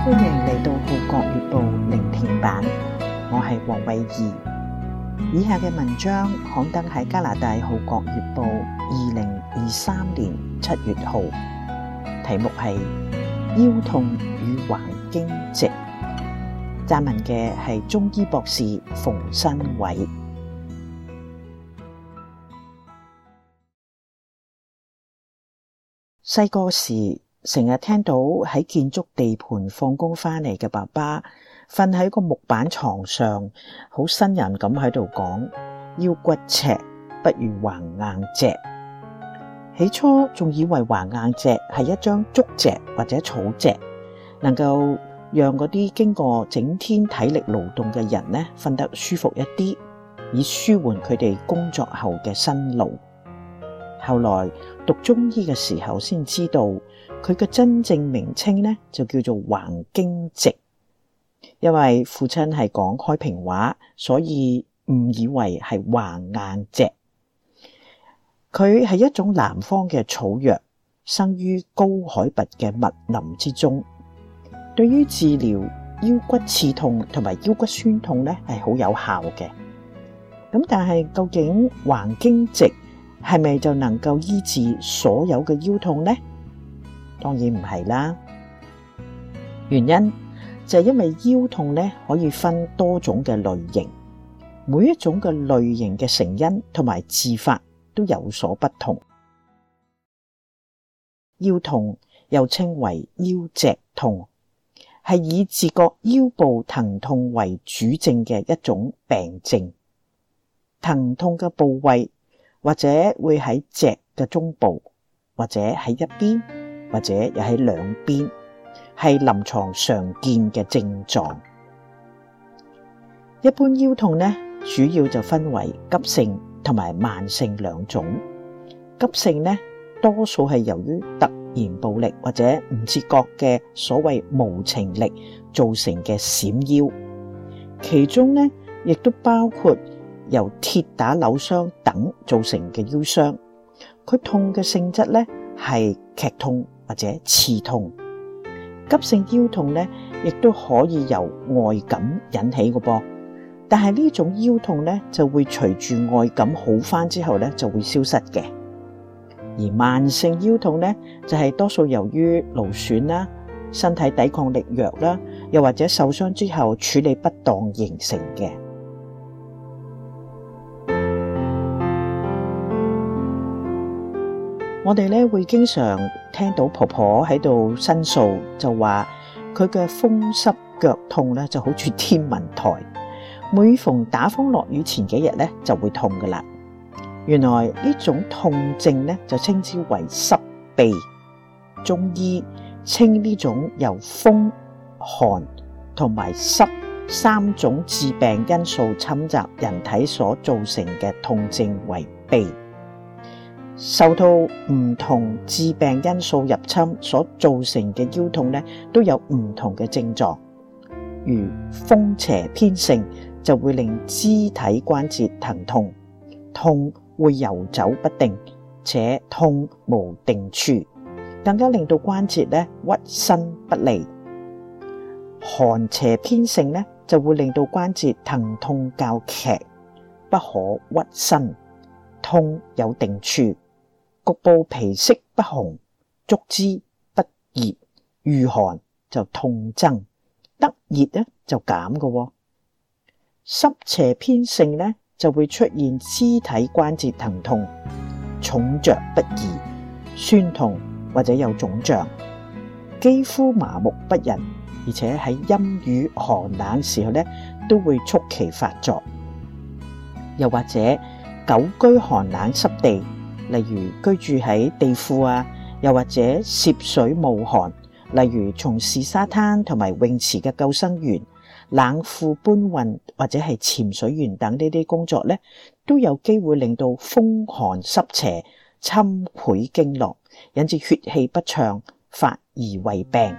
歡迎嚟到《號角月報》聆聽版，我係黃慧儀。以下嘅文章刊登喺加拿大《號角月報》2023年7月號，題目係腰痛與橫經脊，撰文嘅係中醫博士馮新偉。細個時成日聽到喺建築地盤放工返嚟嘅爸爸瞓喺個木板床上，好呻吟咁喺度講，腰骨赤不如橫硬脊。起初仲以為橫硬脊係一張竹席或者草席，能夠讓嗰啲經過整天體力勞動嘅人呢瞓得舒服一啲，以舒緩佢哋工作後嘅辛勞。後來讀中醫嘅時候先知道，佢嘅真正名稱呢就叫做橫經脊。因為父親係講開平話，所以誤以為係橫硬脊。佢係一種南方嘅草藥，生於高海拔嘅密林之中，對於治療腰骨刺痛同埋腰骨酸痛呢係好有效嘅。咁但係究竟橫經脊係咪就能夠醫治所有嘅腰痛呢？當然唔係啦。原因就係因為腰痛呢可以分多種嘅類型，每一種嘅類型嘅成因同埋治法都有所不同。腰痛又稱為腰脊痛，係以自覺腰部疼痛為主症嘅一種病症。疼痛嘅部位或者會喺脊嘅中部，或者喺一邊，或者又喺兩邊，係臨床常見嘅症狀。一般腰痛呢，主要就分為急性同埋慢性兩種。急性呢，多數係由於突然暴力或者唔自覺嘅所謂無情力造成嘅閃腰，其中呢亦都包括由鐵打扭傷等造成嘅腰傷。佢痛嘅性質呢係劇痛或者刺痛。急性腰痛呢亦都可以由外感引起嘅噃，但係呢種腰痛呢就會隨住外感好返之後呢就會消失嘅。而慢性腰痛呢就係多數由於勞損啦、身體抵抗力弱啦，又或者受傷之後處理不當形成嘅。我哋咧會經常聽到婆婆喺度申訴，就話佢嘅風濕腳痛咧就好似天文台，每逢打風落雨前幾日咧就會痛噶啦。原來呢種痛症咧就稱之為濕痹，中醫稱呢種由風、寒同埋濕三種致病因素侵襲人體所造成嘅痛症為痹。受到唔同致病因素入侵所造成嘅腰痛呢，都有唔同嘅症狀。如風邪偏盛就會令肢體關節疼痛，痛會游走不定，且痛無定處，更加令到關節呢屈伸不利。寒邪偏盛呢就會令到關節疼痛較劇，不可屈伸，痛有定處。局部皮色不紅，觸之不熱，遇寒就痛增，得熱呢就減嘅。濕邪偏盛呢就會出現肢體關節疼痛，重着不易，酸痛或者有腫脹，肌膚麻木不仁，而且喺陰雨寒冷時候呢都會促其發作。又或者久居寒冷濕地，例如居住喺地庫啊，又或者涉水冒寒，例如從事沙灘同埋泳池嘅救生員、冷庫搬運或者係潛水員等呢啲工作呢，都有機會令到風寒濕邪侵潰經絡，引致血氣不暢，發而為病。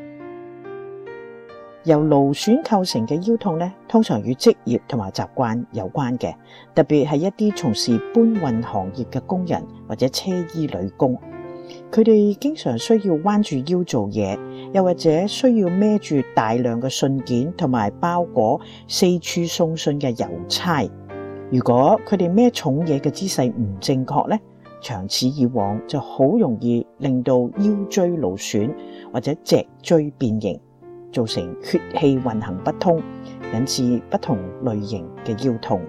由勞損構成嘅腰痛呢，通常與職業同埋習慣有關嘅，特別係一啲從事搬運行業嘅工人或者車衣女工， 佢哋經常需要彎住腰做嘢，又或者需要孭住大量嘅信件同埋包裹四處送信嘅郵差。如果佢哋孭重嘢嘅姿勢唔正確咧，長此以往就好容易令到腰椎勞損或者脊椎變形，造成血氣運行不通，引致不同類型嘅腰痛。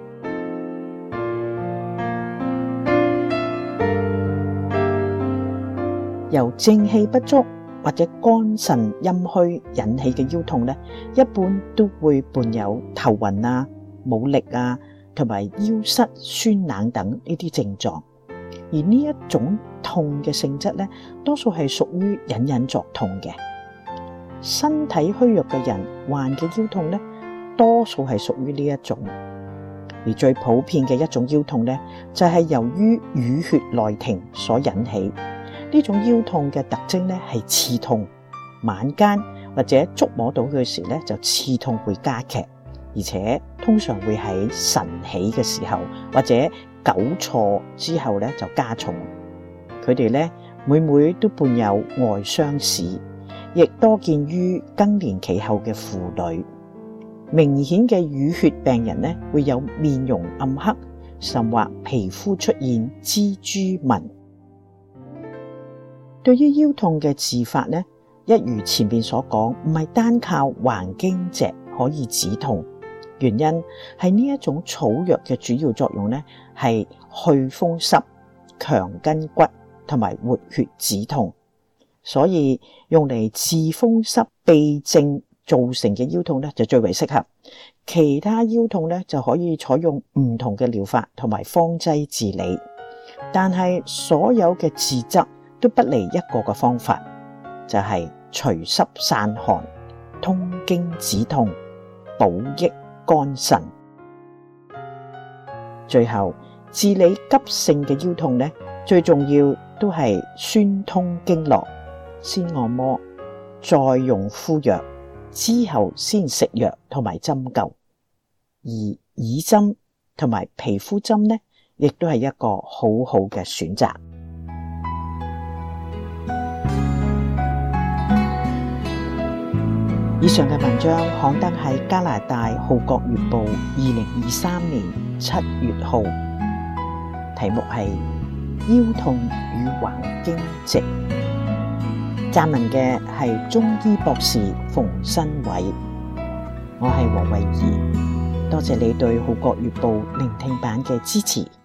由正氣不足或者肝腎陰虛引起嘅腰痛咧，一般都會伴有頭暈啊、冇力啊，同埋腰膝酸冷等呢啲症狀。而呢一種痛嘅性質咧，多數係屬於隱隱作痛嘅。身體虛弱嘅人患嘅腰痛咧，多數係屬於呢一種。而最普遍嘅一種腰痛咧，就係由於淤血內停所引起。呢種腰痛嘅特徵咧係刺痛，晚間或者觸摸到佢時咧就刺痛會加劇，而且通常會喺晨起嘅時候或者久坐之後咧就加重。佢哋咧每都伴有外傷史，亦多見於更年期後嘅婦女。明顯嘅淤血病人咧會有面容暗黑，甚或皮膚出現蜘蛛紋。對於腰痛嘅治法咧，一如前面所講，唔係單靠橫經脊可以止痛。原因係呢一種草藥嘅主要作用咧係去風濕、強筋骨同埋活血止痛，所以用嚟治風濕痹症造成嘅腰痛咧就最為適合。其他腰痛咧就可以採用唔同嘅療法同埋方劑治理，但係所有嘅治則都不離一個嘅方法，就係除濕散寒、通經止痛、補益肝腎。最後治理急性嘅腰痛咧，最重要都係宣通經絡，先按摩，再用敷藥，之後先食藥同埋針灸。而耳針同埋皮膚針咧，亦都係一個好好嘅選擇。以上嘅文章刊登喺加拿大《號角月報》2023年7月號，題目係腰痛與橫經脊，撰文嘅係中醫博士馮新偉。我係黃慧儀，多謝你對《號角月報》聆聽版嘅支持。